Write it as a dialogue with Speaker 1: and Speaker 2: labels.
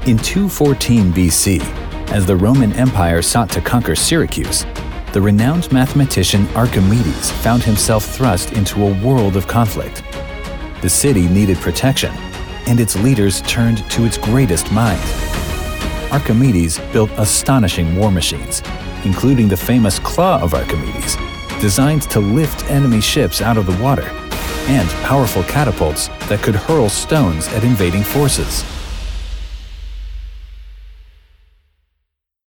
Speaker 1: In 214 BC, as the Roman Empire sought to conquer Syracuse, the renowned mathematician Archimedes found himself thrust into a world of conflict. The city needed protection, and its leaders turned to its greatest mind. Archimedes built astonishing war machines, including the famous Claw of Archimedes, designed to lift enemy ships out of the water, and powerful catapults that could hurl stones at invading forces.